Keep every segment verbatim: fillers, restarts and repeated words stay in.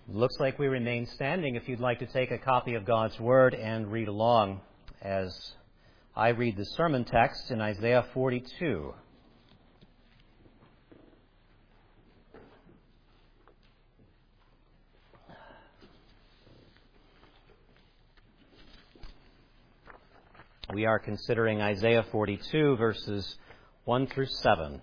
Looks like we remain standing if you'd like to take a copy of God's Word and read along as I read the sermon text in Isaiah forty-two. We are considering Isaiah forty-two, verses one through seven.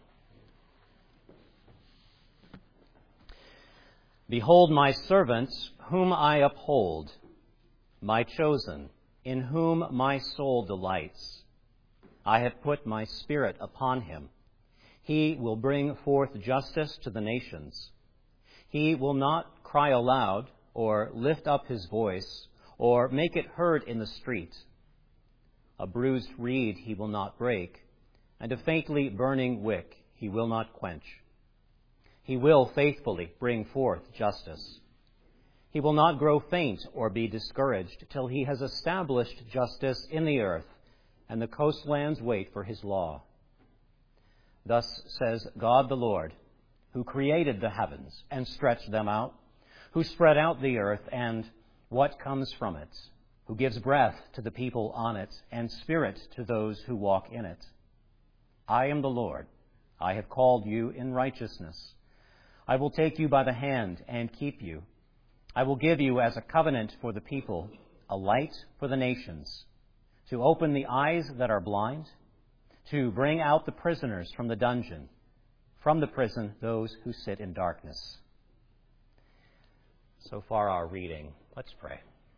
Behold my servant, whom I uphold, my chosen, in whom my soul delights. I have put my spirit upon him. He will bring forth justice to the nations. He will not cry aloud, or lift up his voice, or make it heard in the street. A bruised reed he will not break, and a faintly burning wick he will not quench. He will faithfully bring forth justice. He will not grow faint or be discouraged till he has established justice in the earth, and the coastlands wait for his law. Thus says God the Lord, who created the heavens and stretched them out, who spread out the earth and what comes from it, who gives breath to the people on it and spirit to those who walk in it. I am the Lord. I have called you in righteousness. I will take you by the hand and keep you. I will give you as a covenant for the people, a light for the nations, to open the eyes that are blind, to bring out the prisoners from the dungeon, from the prison those who sit in darkness. So far our reading. Let's pray.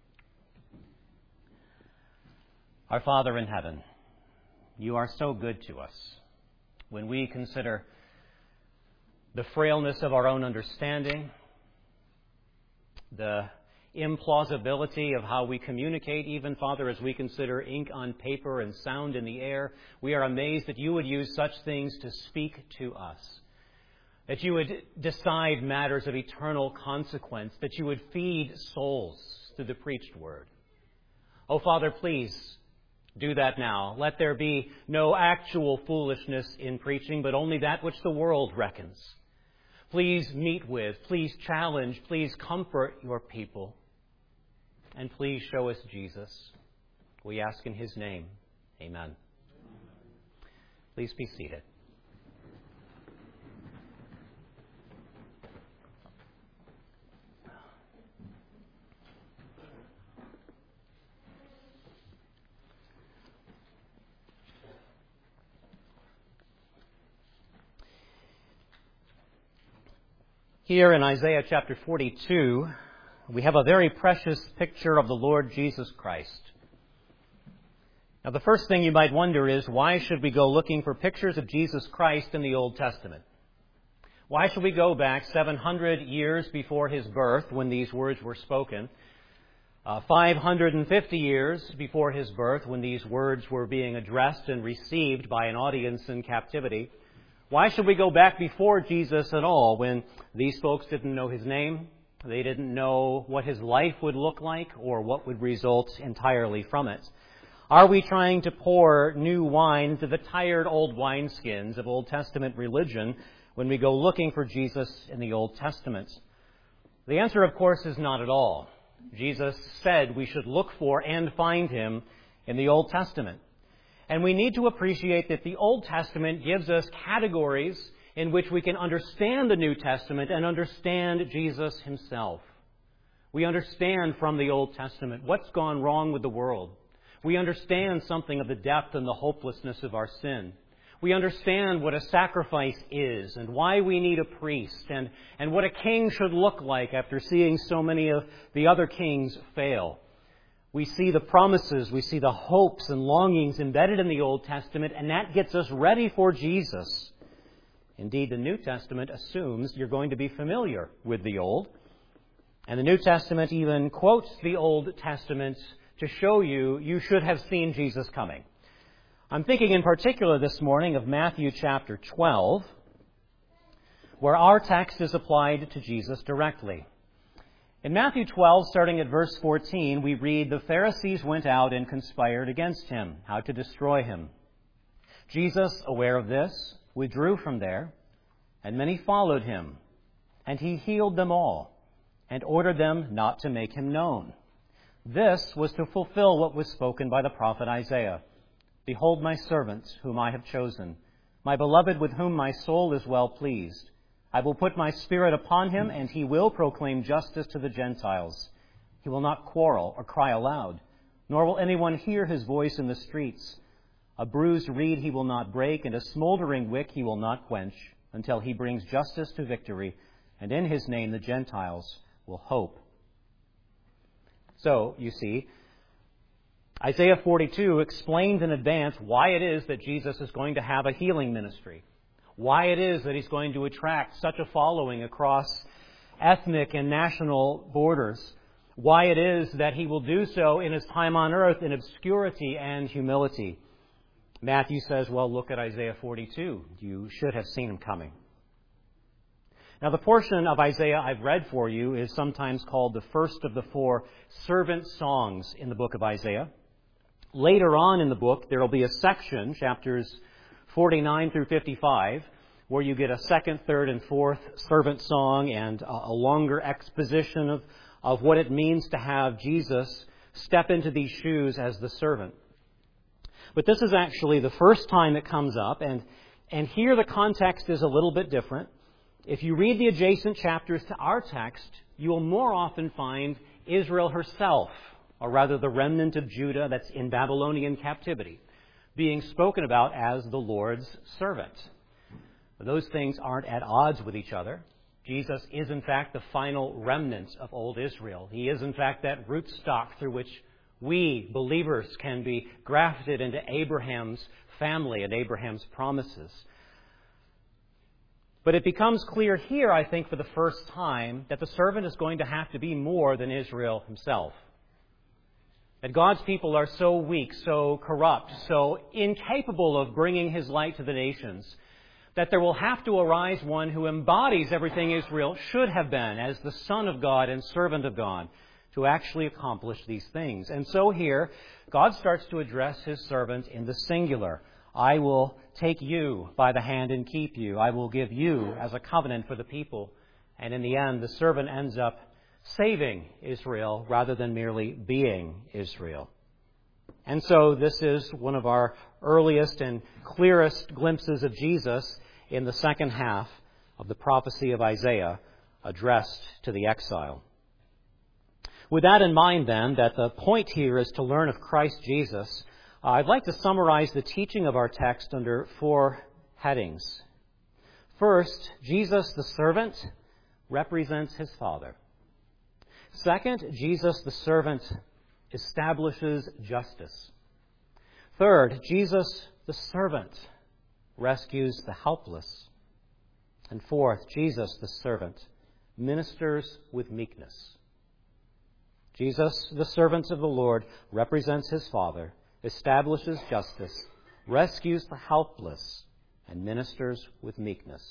Our Father in heaven, you are so good to us. When we consider the frailness of our own understanding, the implausibility of how we communicate, even, Father, as we consider ink on paper and sound in the air, we are amazed that you would use such things to speak to us, that you would decide matters of eternal consequence, that you would feed souls through the preached word. Oh, Father, please do that now. Let there be no actual foolishness in preaching, but only that which the world reckons. Please meet with, please challenge, please comfort your people. And please show us Jesus. We ask in his name. Amen. Please be seated. Here in Isaiah chapter forty-two, we have a very precious picture of the Lord Jesus Christ. Now, the first thing you might wonder is, why should we go looking for pictures of Jesus Christ in the Old Testament? Why should we go back seven hundred years before his birth when these words were spoken, uh, five hundred fifty years before his birth when these words were being addressed and received by an audience in captivity? Why should we go back before Jesus at all when these folks didn't know his name, they didn't know what his life would look like or what would result entirely from it? Are we trying to pour new wine into the tired old wineskins of Old Testament religion when we go looking for Jesus in the Old Testament? The answer, of course, is not at all. Jesus said we should look for and find him in the Old Testament. And we need to appreciate that the Old Testament gives us categories in which we can understand the New Testament and understand Jesus himself. We understand from the Old Testament what's gone wrong with the world. We understand something of the depth and the hopelessness of our sin. We understand what a sacrifice is and why we need a priest and, and what a king should look like after seeing so many of the other kings fail. We see the promises, we see the hopes and longings embedded in the Old Testament, and that gets us ready for Jesus. Indeed, the New Testament assumes you're going to be familiar with the Old. And the New Testament even quotes the Old Testament to show you you should have seen Jesus coming. I'm thinking in particular this morning of Matthew chapter twelve, where our text is applied to Jesus directly. In Matthew twelve, starting at verse fourteen, we read, "The Pharisees went out and conspired against him, how to destroy him. Jesus, aware of this, withdrew from there, and many followed him. And he healed them all, and ordered them not to make him known. This was to fulfill what was spoken by the prophet Isaiah. Behold my servant, whom I have chosen, my beloved with whom my soul is well pleased. I will put my spirit upon him, and he will proclaim justice to the Gentiles. He will not quarrel or cry aloud, nor will anyone hear his voice in the streets. A bruised reed he will not break, and a smoldering wick he will not quench, until he brings justice to victory, and in his name the Gentiles will hope. So, you see, Isaiah forty-two explains in advance why it is that Jesus is going to have a healing ministry, why it is that he's going to attract such a following across ethnic and national borders, why it is that he will do so in his time on earth in obscurity and humility. Matthew says, well, look at Isaiah forty-two. You should have seen him coming. Now, the portion of Isaiah I've read for you is sometimes called the first of the four servant songs in the book of Isaiah. Later on in the book, there will be a section, chapters forty-nine through fifty-five, where you get a second, third, and fourth servant song and a longer exposition of, of what it means to have Jesus step into these shoes as the servant. But this is actually the first time it comes up, and, and here the context is a little bit different. If you read the adjacent chapters to our text, you will more often find Israel herself, or rather the remnant of Judah that's in Babylonian captivity, being spoken about as the Lord's servant. Those things aren't at odds with each other. Jesus is, in fact, the final remnant of old Israel. He is, in fact, that rootstock through which we, believers, can be grafted into Abraham's family and Abraham's promises. But it becomes clear here, I think, for the first time, that the servant is going to have to be more than Israel himself. That God's people are so weak, so corrupt, so incapable of bringing his light to the nations, that there will have to arise one who embodies everything Israel should have been as the Son of God and servant of God to actually accomplish these things. And so here, God starts to address his servant in the singular. I will take you by the hand and keep you. I will give you as a covenant for the people. And in the end, the servant ends up saving Israel rather than merely being Israel. And so this is one of our earliest and clearest glimpses of Jesus in the second half of the prophecy of Isaiah addressed to the exile. With that in mind, then, that the point here is to learn of Christ Jesus, uh, I'd like to summarize the teaching of our text under four headings. First, Jesus the servant represents his Father. Second, Jesus the servant establishes justice. Third, Jesus the servant rescues the helpless. And fourth, Jesus the servant ministers with meekness. Jesus, the servant of the Lord, represents his Father, establishes justice, rescues the helpless, and ministers with meekness.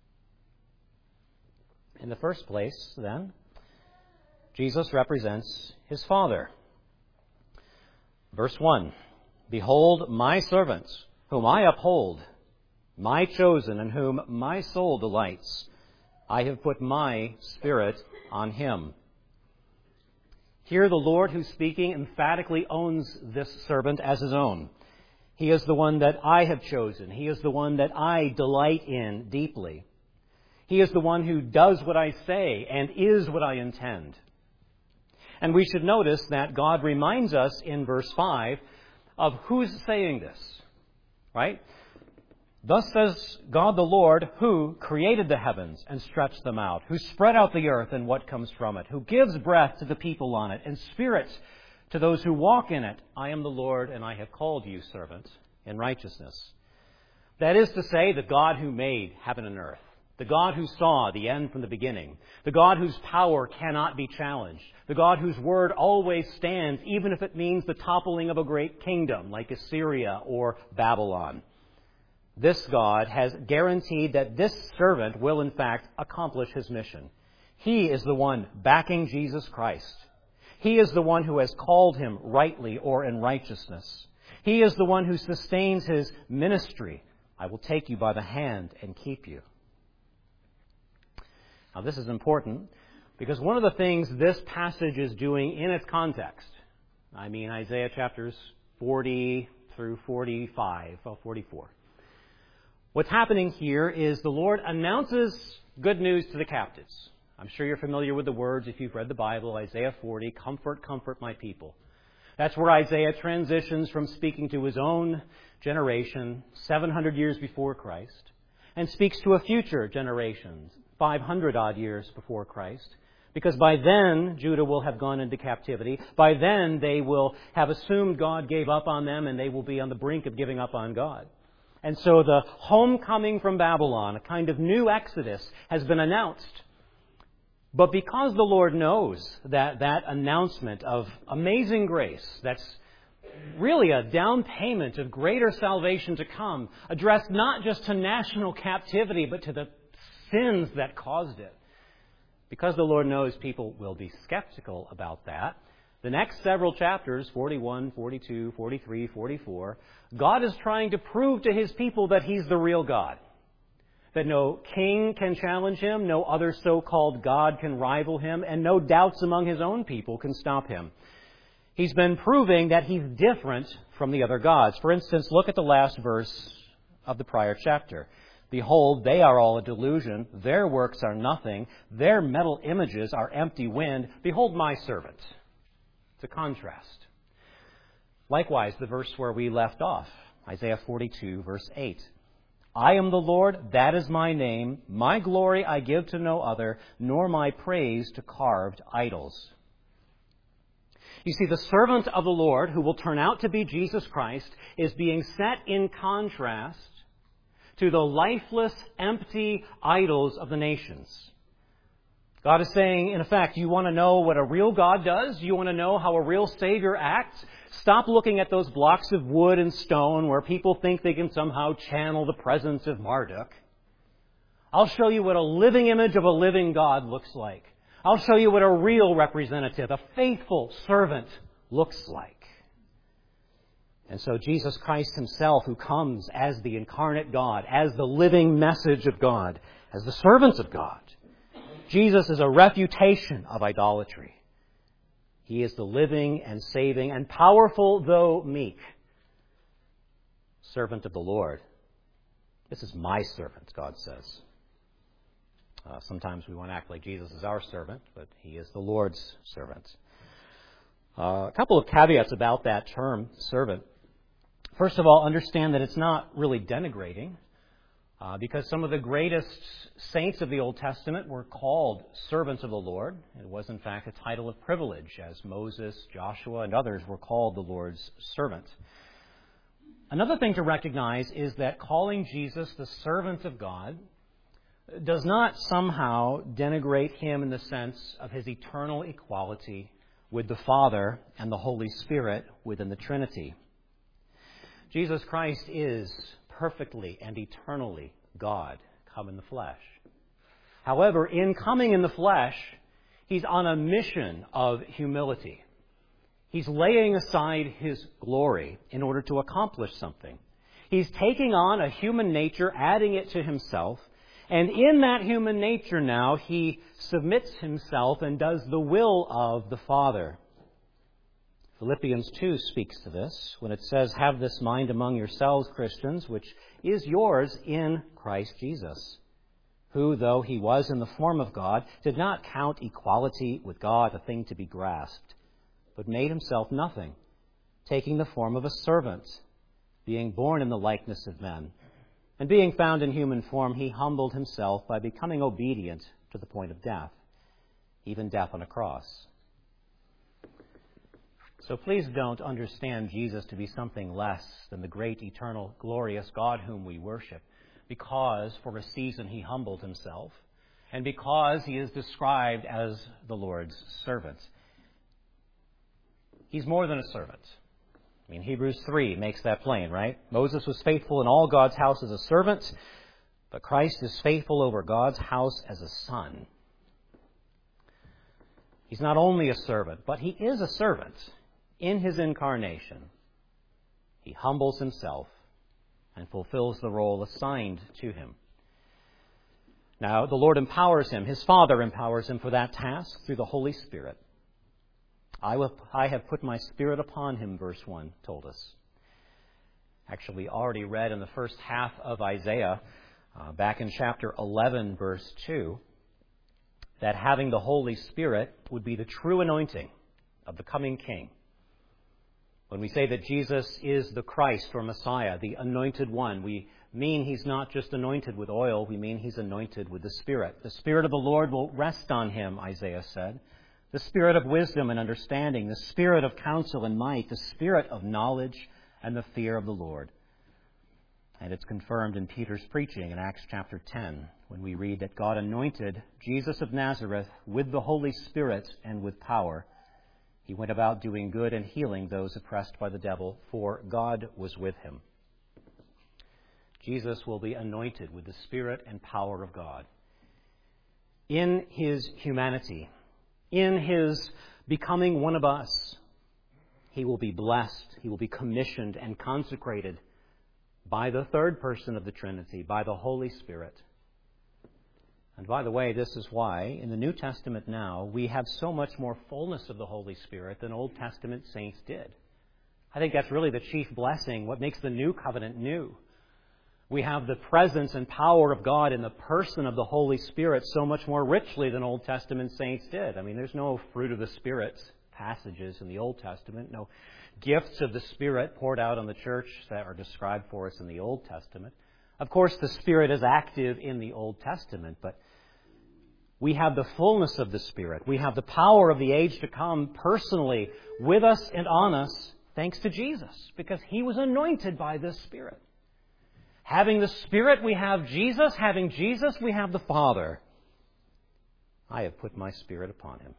In the first place, then, Jesus represents his Father. Verse one, Behold my servant, whom I uphold, my chosen, in whom my soul delights. I have put my Spirit on him. Here the Lord who's speaking emphatically owns this servant as his own. He is the one that I have chosen. He is the one that I delight in deeply. He is the one who does what I say and is what I intend. And we should notice that God reminds us in verse five of who's saying this, right? Thus says God the Lord, who created the heavens and stretched them out, who spread out the earth and what comes from it, who gives breath to the people on it and spirit to those who walk in it. I am the Lord, and I have called you servants in righteousness. That is to say, the God who made heaven and earth, the God who saw the end from the beginning, the God whose power cannot be challenged, the God whose word always stands, even if it means the toppling of a great kingdom like Assyria or Babylon. This God has guaranteed that this servant will, in fact, accomplish his mission. He is the one backing Jesus Christ. He is the one who has called him rightly or in righteousness. He is the one who sustains his ministry. I will take you by the hand and keep you. Now, this is important, Because one of the things this passage is doing in its context, I mean Isaiah chapters forty through forty-five, well, forty-four. What's happening here is the Lord announces good news to the captives. I'm sure you're familiar with the words if you've read the Bible, Isaiah forty, comfort, comfort my people. That's where Isaiah transitions from speaking to his own generation, seven hundred years before Christ, and speaks to a future generation, five hundred odd years before Christ, because by then Judah will have gone into captivity. By then they will have assumed God gave up on them and they will be on the brink of giving up on God. And so the homecoming from Babylon, a kind of new exodus, has been announced. But because the Lord knows that that announcement of amazing grace, that's really a down payment of greater salvation to come, addressed not just to national captivity, but to the sins that caused it. Because the Lord knows people will be skeptical about that, the next several chapters, forty-one, forty-two, forty-three, forty-four, God is trying to prove to His people that He's the real God. That no king can challenge Him, no other so-called God can rival Him, and no doubts among His own people can stop Him. He's been proving that He's different from the other gods. For instance, look at the last verse of the prior chapter. Behold, they are all a delusion. Their works are nothing. Their metal images are empty wind. Behold my servant. It's a contrast. Likewise, the verse where we left off, Isaiah forty-two, verse eight. I am the Lord, that is my name. My glory I give to no other, nor my praise to carved idols. You see, the servant of the Lord, who will turn out to be Jesus Christ, is being set in contrast to the lifeless, empty idols of the nations. God is saying, in effect, you want to know what a real God does? You want to know how a real Savior acts? Stop looking at those blocks of wood and stone where people think they can somehow channel the presence of Marduk. I'll show you what a living image of a living God looks like. I'll show you what a real representative, a faithful servant, looks like. And so Jesus Christ Himself, who comes as the incarnate God, as the living message of God, as the servant of God, Jesus is a refutation of idolatry. He is the living and saving and powerful, though meek, servant of the Lord. This is my servant, God says. Uh, sometimes we want to act like Jesus is our servant, but He is the Lord's servant. Uh, a couple of caveats about that term, servant. First of all, understand that it's not really denigrating, uh, because some of the greatest saints of the Old Testament were called servants of the Lord. It was, in fact, a title of privilege, as Moses, Joshua, and others were called the Lord's servant. Another thing to recognize is that calling Jesus the servant of God does not somehow denigrate Him in the sense of His eternal equality with the Father and the Holy Spirit within the Trinity. Jesus Christ is perfectly and eternally God, come in the flesh. However, in coming in the flesh, He's on a mission of humility. He's laying aside His glory in order to accomplish something. He's taking on a human nature, adding it to Himself, and in that human nature now, He submits Himself and does the will of the Father. Philippians two speaks to this when it says, have this mind among yourselves, Christians, which is yours in Christ Jesus, who, though He was in the form of God, did not count equality with God a thing to be grasped, but made Himself nothing, taking the form of a servant, being born in the likeness of men. And being found in human form, He humbled Himself by becoming obedient to the point of death, even death on a cross. So please don't understand Jesus to be something less than the great, eternal, glorious God whom we worship, because for a season He humbled Himself, and because He is described as the Lord's servant. He's more than a servant. I mean, Hebrews three makes that plain, right? Moses was faithful in all God's house as a servant, but Christ is faithful over God's house as a son. He's not only a servant, but He is a servant in His incarnation. He humbles Himself and fulfills the role assigned to Him. Now, the Lord empowers him. His Father empowers him for that task through the Holy Spirit. I, will, I have put my Spirit upon him, verse one told us. Actually, we already read in the first half of Isaiah, uh, back in chapter eleven, verse two, that having the Holy Spirit would be the true anointing of the coming King. When we say that Jesus is the Christ or Messiah, the anointed one, we mean he's not just anointed with oil, we mean he's anointed with the Spirit. The Spirit of the Lord will rest on him, Isaiah said. The Spirit of wisdom and understanding, the Spirit of counsel and might, the Spirit of knowledge and the fear of the Lord. And it's confirmed in Peter's preaching in Acts chapter ten, when we read that God anointed Jesus of Nazareth with the Holy Spirit and with power. He went about doing good and healing those oppressed by the devil, for God was with him. Jesus will be anointed with the Spirit and power of God. In his humanity, in his becoming one of us, he will be blessed, he will be commissioned and consecrated by the third person of the Trinity, by the Holy Spirit. And by the way, this is why in the New Testament now we have so much more fullness of the Holy Spirit than Old Testament saints did. I think that's really the chief blessing, what makes the New Covenant new. We have the presence and power of God in the person of the Holy Spirit so much more richly than Old Testament saints did. I mean, there's no fruit of the Spirit passages in the Old Testament, no gifts of the Spirit poured out on the church that are described for us in the Old Testament. Of course, the Spirit is active in the Old Testament, but we have the fullness of the Spirit. We have the power of the age to come personally with us and on us, thanks to Jesus, because he was anointed by this Spirit. Having the Spirit, we have Jesus. Having Jesus, we have the Father. I have put my Spirit upon him.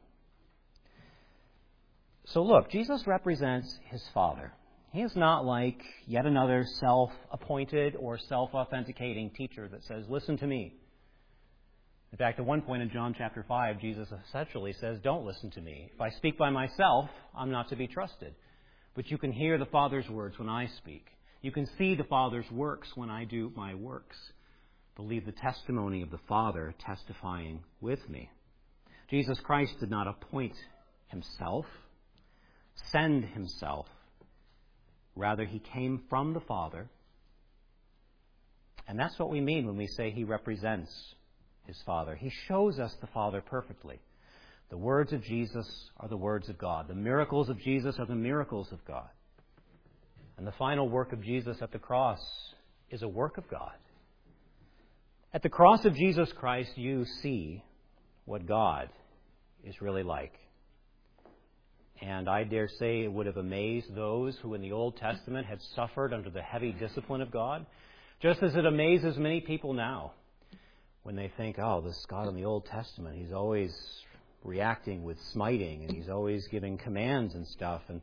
So look, Jesus represents his Father. He is not like yet another self-appointed or self-authenticating teacher that says, listen to me. In fact, at one point in John chapter five, Jesus essentially says, don't listen to me. If I speak by myself, I'm not to be trusted. But you can hear the Father's words when I speak. You can see the Father's works when I do my works. Believe the testimony of the Father testifying with me. Jesus Christ did not appoint himself, send himself. Rather, he came from the Father. And that's what we mean when we say he represents his Father. He shows us the Father perfectly. The words of Jesus are the words of God. The miracles of Jesus are the miracles of God. And the final work of Jesus at the cross is a work of God. At the cross of Jesus Christ, you see what God is really like. And I dare say it would have amazed those who in the Old Testament had suffered under the heavy discipline of God, just as it amazes many people now when they think, oh, this God in the Old Testament, he's always reacting with smiting and he's always giving commands and stuff. And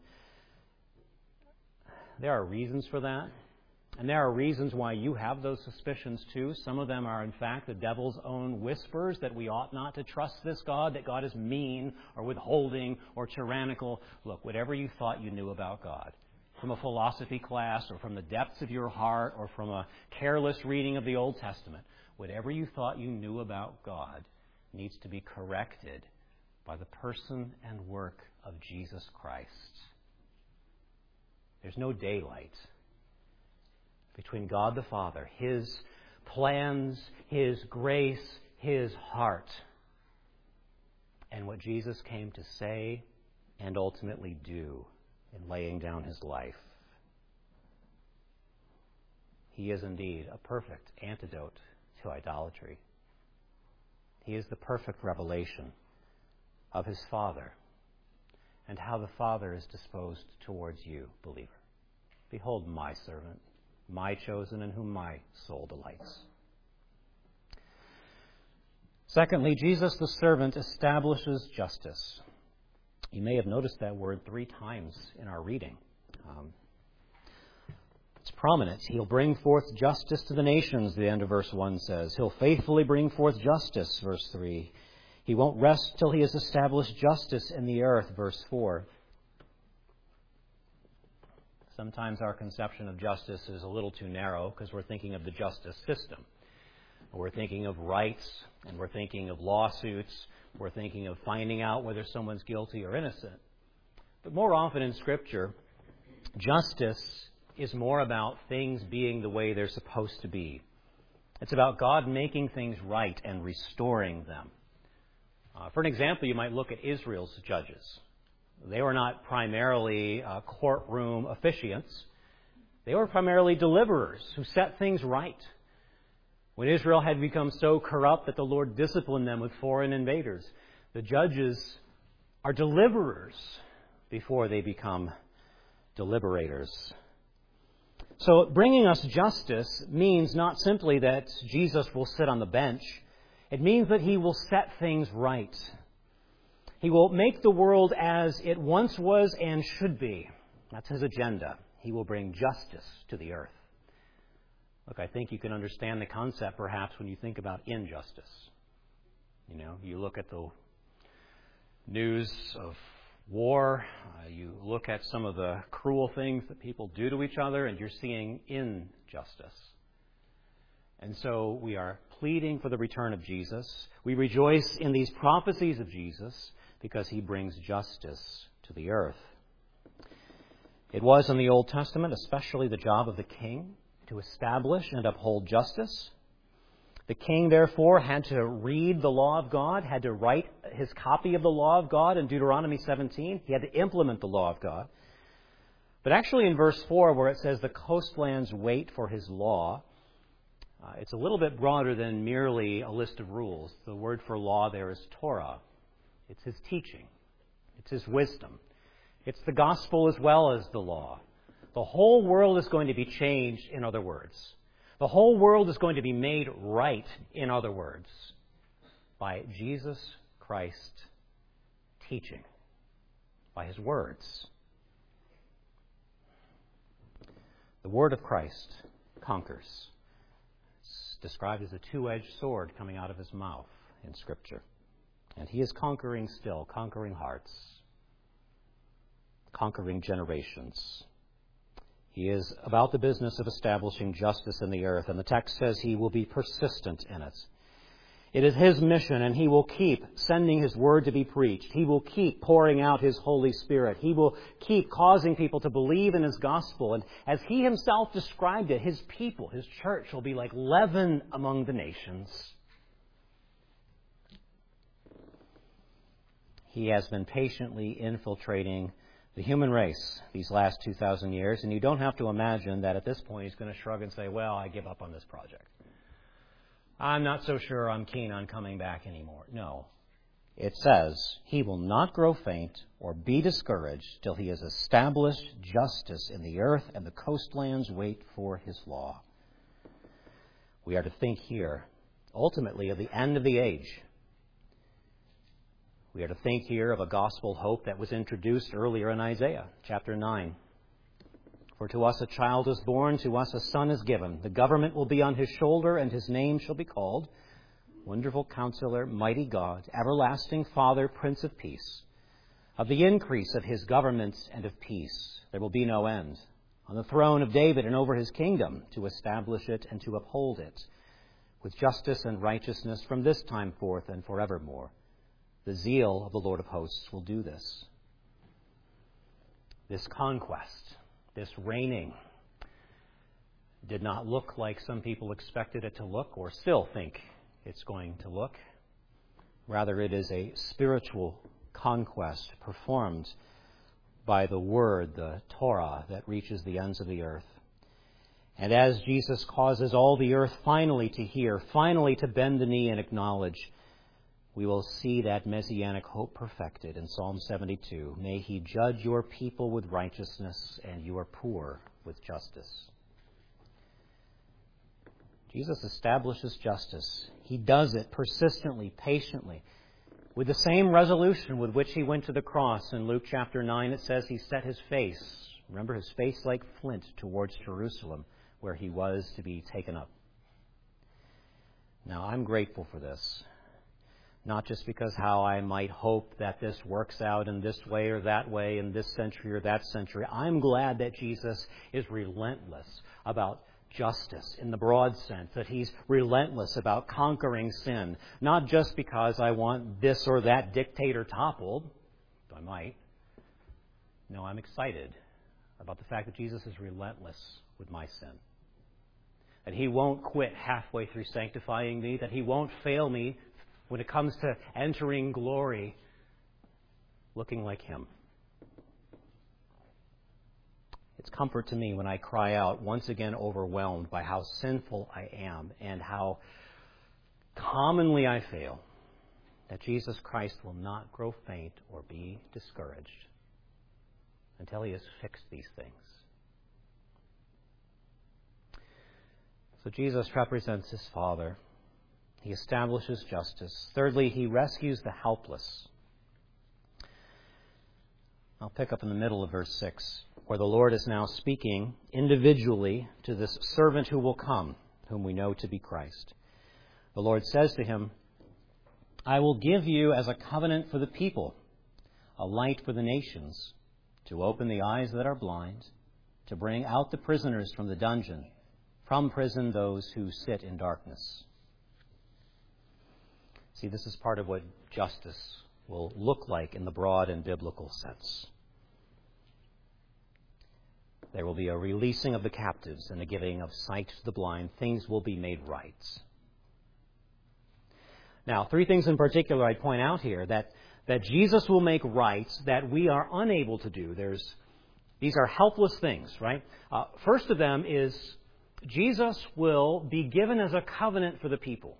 there are reasons for that. And there are reasons why you have those suspicions too. Some of them are, in fact, the devil's own whispers that we ought not to trust this God, that God is mean or withholding or tyrannical. Look, whatever you thought you knew about God, from a philosophy class or from the depths of your heart or from a careless reading of the Old Testament, whatever you thought you knew about God needs to be corrected by the person and work of Jesus Christ. There's no daylight between God the Father, his plans, his grace, his heart, and what Jesus came to say and ultimately do in laying down his life. He is indeed a perfect antidote to idolatry. He is the perfect revelation of his Father and how the Father is disposed towards you, believer. Behold my servant, my chosen, in whom my soul delights. Secondly, Jesus the servant establishes justice. You may have noticed that word three times in our reading. Um, it's prominent. He'll bring forth justice to the nations, the end of verse one says. He'll faithfully bring forth justice, verse three. He won't rest till he has established justice in the earth, verse four. Sometimes our conception of justice is a little too narrow because we're thinking of the justice system. We're thinking of rights, and we're thinking of lawsuits. We're thinking of finding out whether someone's guilty or innocent. But more often in Scripture, justice is more about things being the way they're supposed to be. It's about God making things right and restoring them. Uh, for an example, you might look at Israel's judges. They were not primarily uh, courtroom officiants. They were primarily deliverers who set things right. When Israel had become so corrupt that the Lord disciplined them with foreign invaders, the judges are deliverers before they become deliberators. So bringing us justice means not simply that Jesus will sit on the bench. It means that he will set things right. He will make the world as it once was and should be. That's his agenda. He will bring justice to the earth. Look, I think you can understand the concept perhaps when you think about injustice. You know, you look at the news of war, uh, you look at some of the cruel things that people do to each other, and you're seeing injustice. And so we are pleading for the return of Jesus. We rejoice in these prophecies of Jesus because he brings justice to the earth. It was in the Old Testament especially the job of the king to establish and uphold justice. The king, therefore, had to read the law of God, had to write his copy of the law of God in Deuteronomy seventeen. He had to implement the law of God. But actually in verse four, where it says the coastlands wait for his law, uh, it's a little bit broader than merely a list of rules. The word for law there is Torah. It's his teaching. It's his wisdom. It's the gospel as well as the law. The whole world is going to be changed, in other words. The whole world is going to be made right, in other words, by Jesus Christ teaching, by his words. The word of Christ conquers. It's described as a two-edged sword coming out of his mouth in Scripture. And he is conquering still, conquering hearts, conquering generations. He is about the business of establishing justice in the earth, and the text says he will be persistent in it. It is his mission, and he will keep sending his word to be preached. He will keep pouring out his Holy Spirit. He will keep causing people to believe in his gospel. And as he himself described it, his people, his church, will be like leaven among the nations. He has been patiently infiltrating the human race these last two thousand years, and you don't have to imagine that at this point he's going to shrug and say, well, I give up on this project. I'm not so sure I'm keen on coming back anymore. No. It says he will not grow faint or be discouraged till he has established justice in the earth, and the coastlands wait for his law. We are to think here, ultimately, of the end of the age. We are to think here of a gospel hope that was introduced earlier in Isaiah chapter nine. For to us a child is born, to us a son is given. The government will be on his shoulder, and his name shall be called Wonderful Counselor, Mighty God, Everlasting Father, Prince of Peace. Of the increase of his government and of peace there will be no end. On the throne of David and over his kingdom, to establish it and to uphold it, with justice and righteousness from this time forth and forevermore. The zeal of the Lord of hosts will do this. This conquest, this reigning, did not look like some people expected it to look or still think it's going to look. Rather, it is a spiritual conquest performed by the Word, the Torah, that reaches the ends of the earth. And as Jesus causes all the earth finally to hear, finally to bend the knee and acknowledge, we will see that messianic hope perfected in Psalm seventy-two. May he judge your people with righteousness and your poor with justice. Jesus establishes justice. He does it persistently, patiently, with the same resolution with which he went to the cross. In Luke chapter nine, it says he set his face, remember, his face like flint, towards Jerusalem, where he was to be taken up. Now, I'm grateful for this. Not just because how I might hope that this works out in this way or that way in this century or that century. I'm glad that Jesus is relentless about justice in the broad sense, that He's relentless about conquering sin, not just because I want this or that dictator toppled, though I might. No, I'm excited about the fact that Jesus is relentless with my sin. That He won't quit halfway through sanctifying me, that He won't fail me when it comes to entering glory looking like Him. It's comfort to me when I cry out, once again overwhelmed by how sinful I am and how commonly I fail, that Jesus Christ will not grow faint or be discouraged until He has fixed these things. So Jesus represents His Father. He establishes justice. Thirdly, He rescues the helpless. I'll pick up in the middle of verse six, where the Lord is now speaking individually to this servant who will come, whom we know to be Christ. The Lord says to him, I will give you as a covenant for the people, a light for the nations, to open the eyes that are blind, to bring out the prisoners from the dungeon, from prison those who sit in darkness. See, this is part of what justice will look like in the broad and biblical sense. There will be a releasing of the captives and a giving of sight to the blind. Things will be made right. Now, three things in particular I'd point out here that, that Jesus will make right that we are unable to do. There's, these are helpless things, right? Uh, first of them is Jesus will be given as a covenant for the people.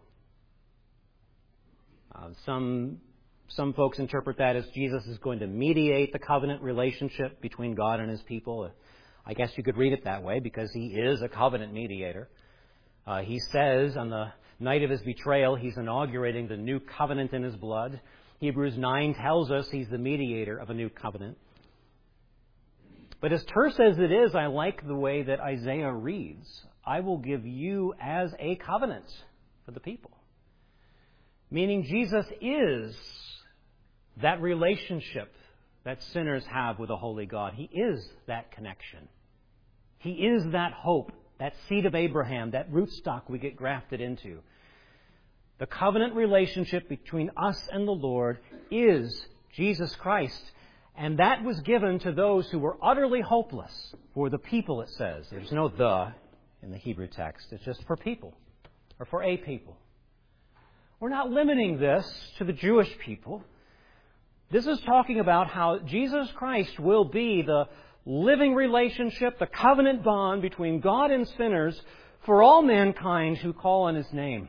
Uh, some, some folks interpret that as Jesus is going to mediate the covenant relationship between God and His people. I guess you could read it that way because He is a covenant mediator. Uh, he says on the night of His betrayal, He's inaugurating the new covenant in His blood. Hebrews nine tells us He's the mediator of a new covenant. But as terse as it is, I like the way that Isaiah reads. I will give you as a covenant for the people. Meaning Jesus is that relationship that sinners have with a holy God. He is that connection. He is that hope, that seed of Abraham, that rootstock we get grafted into. The covenant relationship between us and the Lord is Jesus Christ. And that was given to those who were utterly hopeless. For the people, it says. There's no the in the Hebrew text. It's just for people, or for a people. We're not limiting this to the Jewish people. This is talking about how Jesus Christ will be the living relationship, the covenant bond between God and sinners for all mankind who call on His name.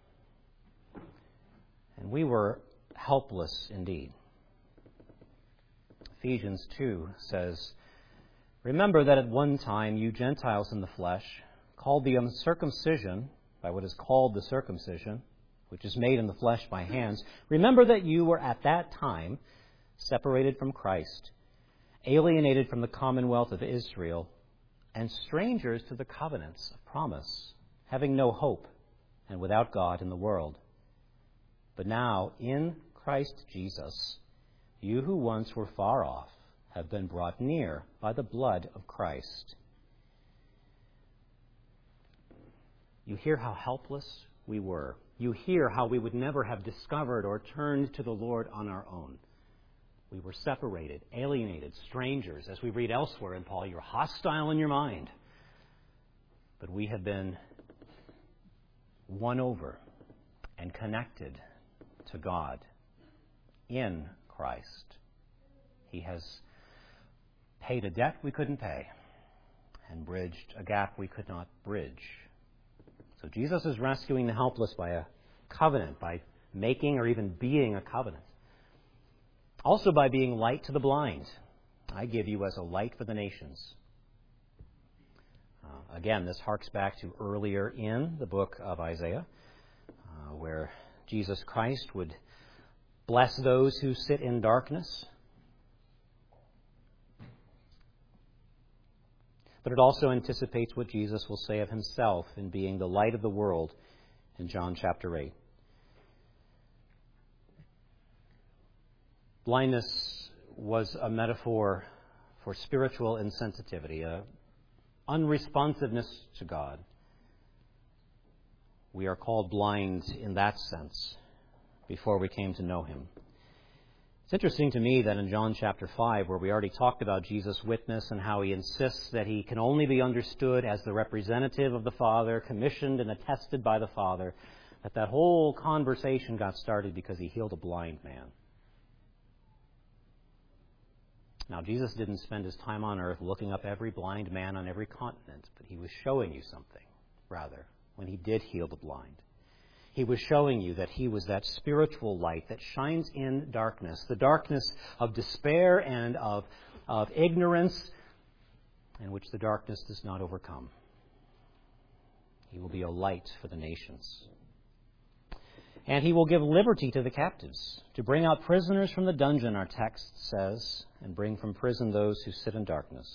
And we were helpless indeed. Ephesians two says, remember that at one time you Gentiles in the flesh, called the uncircumcision by what is called the circumcision, which is made in the flesh by hands, remember that you were at that time separated from Christ, alienated from the commonwealth of Israel, and strangers to the covenants of promise, having no hope and without God in the world. But now, in Christ Jesus, you who once were far off have been brought near by the blood of Christ. You hear how helpless we were. You hear how we would never have discovered or turned to the Lord on our own. We were separated, alienated, strangers. As we read elsewhere in Paul, you're hostile in your mind. But we have been won over and connected to God in Christ. He has paid a debt we couldn't pay and bridged a gap we could not bridge. So Jesus is rescuing the helpless by a covenant, by making or even being a covenant. Also by being light to the blind. I give you as a light for the nations. Uh, again, this harks back to earlier in the book of Isaiah, uh, where Jesus Christ would bless those who sit in darkness. But it also anticipates what Jesus will say of Himself in being the light of the world in John chapter eight. Blindness was a metaphor for spiritual insensitivity, a unresponsiveness to God. We are called blind in that sense before we came to know him. It's interesting to me that in John chapter five, where we already talked about Jesus' witness and how he insists that he can only be understood as the representative of the Father, commissioned and attested by the Father, that that whole conversation got started because he healed a blind man. Now, Jesus didn't spend his time on earth looking up every blind man on every continent, but he was showing you something, rather, when he did heal the blind. He was showing you that he was that spiritual light that shines in darkness, the darkness of despair and of, of ignorance, in which the darkness does not overcome. He will be a light for the nations. And he will give liberty to the captives, to bring out prisoners from the dungeon, our text says, and bring from prison those who sit in darkness.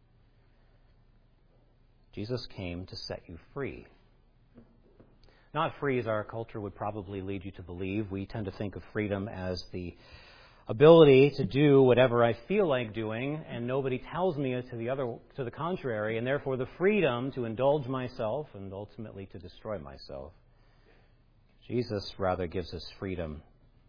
Jesus came to set you free. Not free as our culture would probably lead you to believe. We tend to think of freedom as the ability to do whatever I feel like doing, and nobody tells me to the other, to the contrary, and therefore the freedom to indulge myself and ultimately to destroy myself. Jesus rather gives us freedom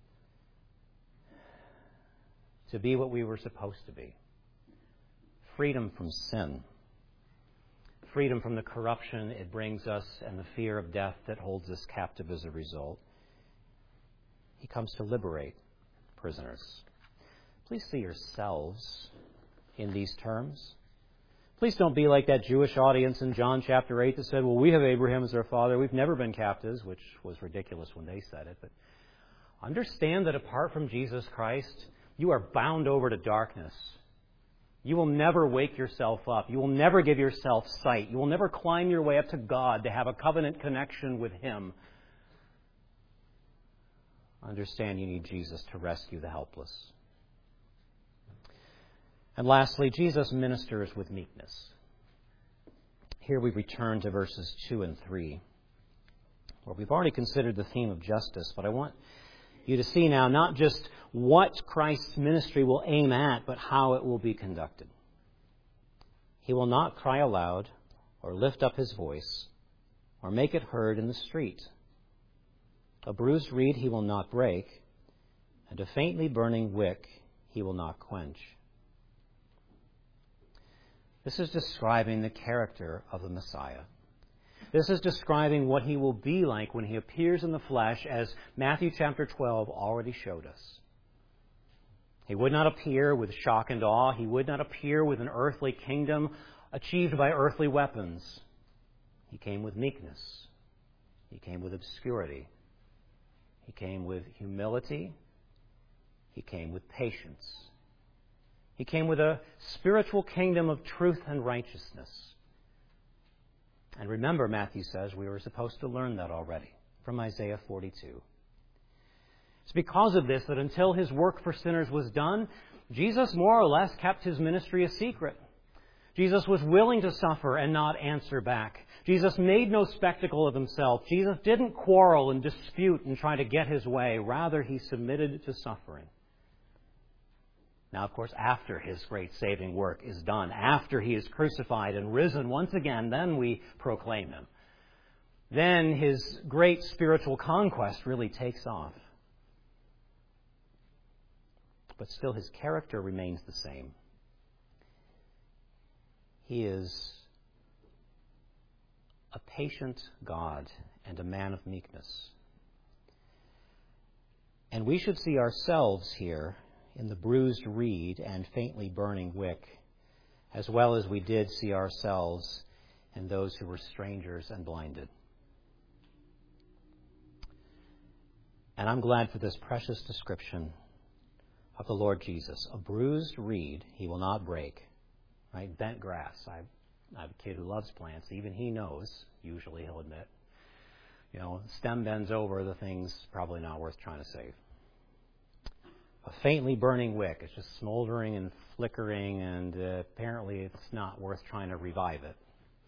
to be what we were supposed to be. Freedom from sin. Freedom from the corruption it brings us and the fear of death that holds us captive as a result. He comes to liberate prisoners. Please see yourselves in these terms. Please don't be like that Jewish audience in John chapter eight that said, well, we have Abraham as our father. We've never been captives, which was ridiculous when they said it. But understand that apart from Jesus Christ, you are bound over to darkness. You will never wake yourself up. You will never give yourself sight. You will never climb your way up to God to have a covenant connection with him. Understand you need Jesus to rescue the helpless. And lastly, Jesus ministers with meekness. Here we return to verses two and three, where we've already considered the theme of justice, but I want you to see now not just what Christ's ministry will aim at, but how it will be conducted. He will not cry aloud or lift up his voice or make it heard in the street. A bruised reed he will not break, and a faintly burning wick he will not quench. This is describing the character of the Messiah. This is describing what he will be like when he appears in the flesh, as Matthew chapter twelve already showed us. He would not appear with shock and awe. He would not appear with an earthly kingdom achieved by earthly weapons. He came with meekness. He came with obscurity. He came with humility. He came with patience. He came with a spiritual kingdom of truth and righteousness. And remember, Matthew says, we were supposed to learn that already from Isaiah forty-two. It's because of this that until his work for sinners was done, Jesus more or less kept his ministry a secret. Jesus was willing to suffer and not answer back. Jesus made no spectacle of himself. Jesus didn't quarrel and dispute and try to get his way. Rather, he submitted to suffering. Now, of course, after his great saving work is done, after he is crucified and risen once again, then we proclaim him. Then his great spiritual conquest really takes off. But still his character remains the same. He is a patient God and a man of meekness. And we should see ourselves here in the bruised reed and faintly burning wick, as well as we did see ourselves in those who were strangers and blinded. And I'm glad for this precious description of the Lord Jesus. A bruised reed he will not break. Right? Bent grass. I, I have a kid who loves plants. Even he knows, usually he'll admit, you know, stem bends over, the thing's probably not worth trying to save. A faintly burning wick. It's just smoldering and flickering, and uh, apparently it's not worth trying to revive it.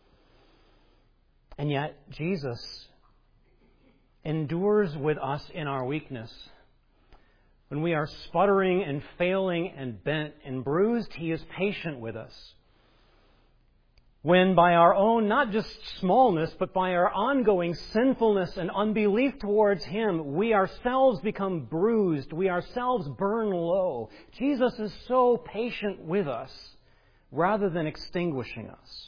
And yet, Jesus endures with us in our weakness. When we are sputtering and failing and bent and bruised, he is patient with us. When by our own, not just smallness, but by our ongoing sinfulness and unbelief towards Him, we ourselves become bruised, we ourselves burn low. Jesus is so patient with us rather than extinguishing us.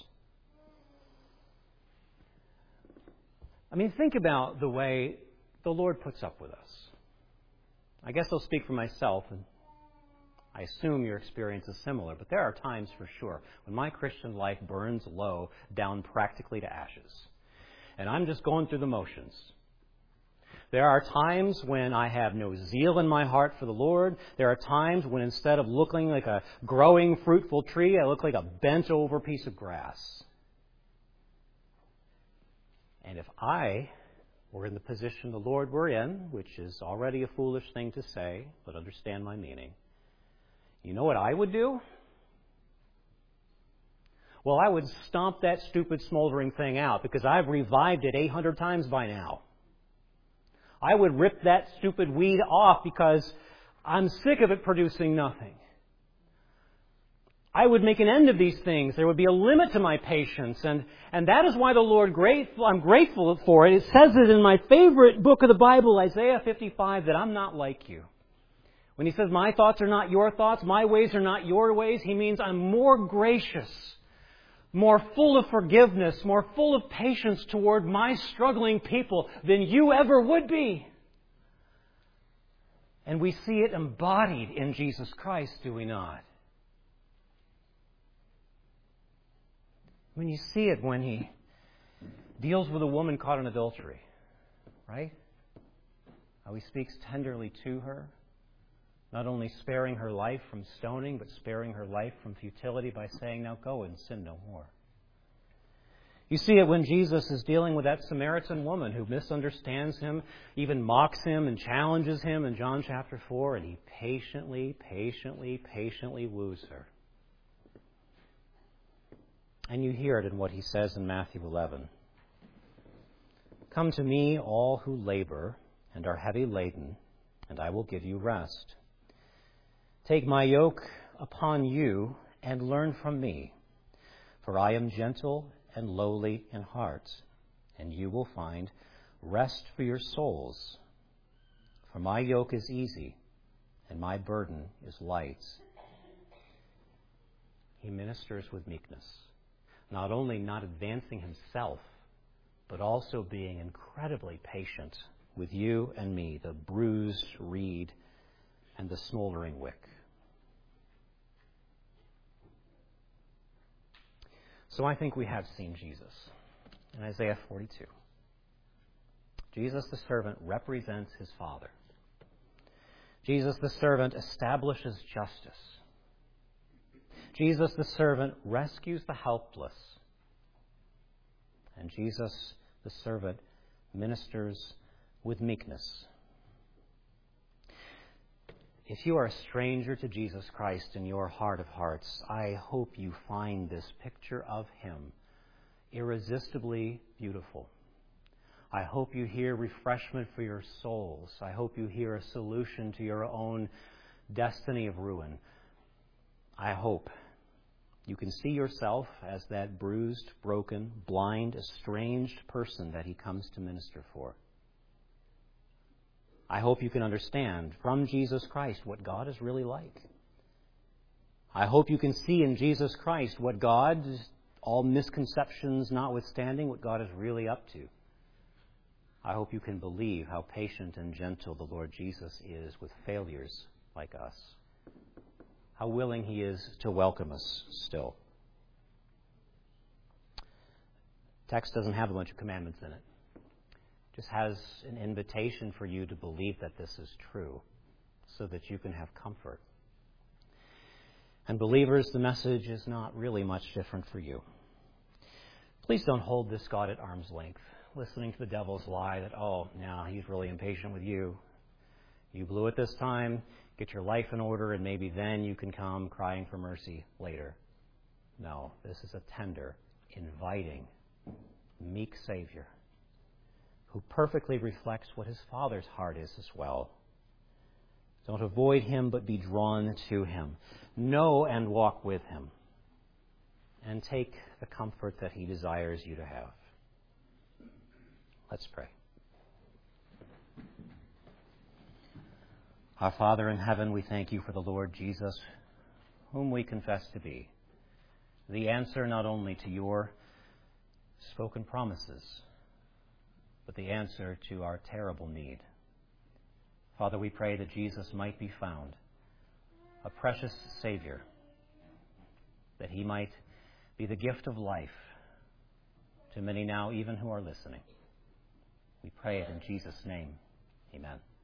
I mean, think about the way the Lord puts up with us. I guess I'll speak for myself, and I assume your experience is similar, but there are times for sure when my Christian life burns low, down practically to ashes. And I'm just going through the motions. There are times when I have no zeal in my heart for the Lord. There are times when instead of looking like a growing, fruitful tree, I look like a bent-over piece of grass. And if I were in the position the Lord were in, which is already a foolish thing to say, but understand my meaning, you know what I would do? Well, I would stomp that stupid smoldering thing out because I've revived it eight hundred times by now. I would rip that stupid weed off because I'm sick of it producing nothing. I would make an end of these things. There would be a limit to my patience. And, and that is why the Lord, grateful, I'm grateful for it. It says it in my favorite book of the Bible, Isaiah fifty-five, that I'm not like you. When He says, my thoughts are not your thoughts, my ways are not your ways, He means I'm more gracious, more full of forgiveness, more full of patience toward my struggling people than you ever would be. And we see it embodied in Jesus Christ, do we not? I mean, you see it when He deals with a woman caught in adultery, right? How He speaks tenderly to her. Not only sparing her life from stoning, but sparing her life from futility by saying, now go and sin no more. You see it when Jesus is dealing with that Samaritan woman who misunderstands Him, even mocks Him and challenges Him in John chapter four, and He patiently, patiently, patiently woos her. And you hear it in what He says in Matthew eleven. Come to me, all who labor and are heavy laden, and I will give you rest. Take my yoke upon you and learn from me, for I am gentle and lowly in heart, and you will find rest for your souls. For my yoke is easy, and my burden is light. He ministers with meekness, not only not advancing Himself, but also being incredibly patient with you and me, the bruised reed and the smoldering wick. So I think we have seen Jesus in Isaiah forty-two. Jesus the servant represents His Father. Jesus the servant establishes justice. Jesus the servant rescues the helpless. And Jesus the servant ministers with meekness. If you are a stranger to Jesus Christ in your heart of hearts, I hope you find this picture of Him irresistibly beautiful. I hope you hear refreshment for your souls. I hope you hear a solution to your own destiny of ruin. I hope you can see yourself as that bruised, broken, blind, estranged person that He comes to minister for. I hope you can understand from Jesus Christ what God is really like. I hope you can see in Jesus Christ what God, all misconceptions notwithstanding, what God is really up to. I hope you can believe how patient and gentle the Lord Jesus is with failures like us. How willing He is to welcome us still. The text doesn't have a bunch of commandments in it. Just has an invitation for you to believe that this is true so that you can have comfort. And believers, the message is not really much different for you. Please don't hold this God at arm's length, listening to the devil's lie that, oh, now He's really impatient with you. You blew it this time, get your life in order, and maybe then you can come crying for mercy later. No, this is a tender, inviting, meek Savior who perfectly reflects what His Father's heart is as well. Don't avoid Him, but be drawn to Him. Know and walk with Him. and take the comfort that he desires you to have. Let's pray. Our Father in heaven, we thank you for the Lord Jesus, whom we confess to be the answer not only to your spoken promises, but the answer to our terrible need. Father, we pray that Jesus might be found a precious Savior, that he might be the gift of life to many now, even who are listening. We pray it in Jesus' name. Amen.